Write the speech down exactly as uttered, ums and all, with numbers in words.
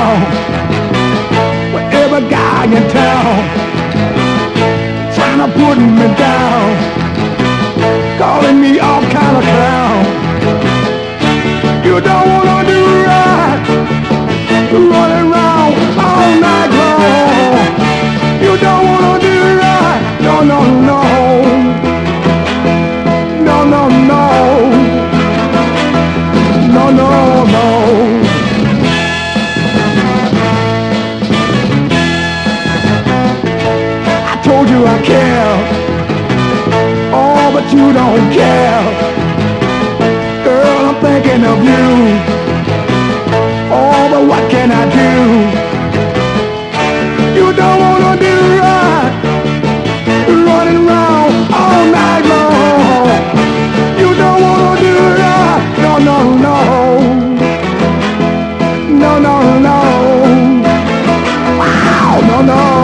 around with every guy in town, trying to put me down, calling me all kind of clown. You don't wanna do right, running around all night long. You don't wanna do right, no, no, no, no, no, no, no, no, no. I told you I care, oh, but you don't care. Girl, I'm thinking of you, oh, but what can I do? You don't wanna do right, running around all night long. You don't wanna do right, no, no, no, no, no, no, wow, no, no.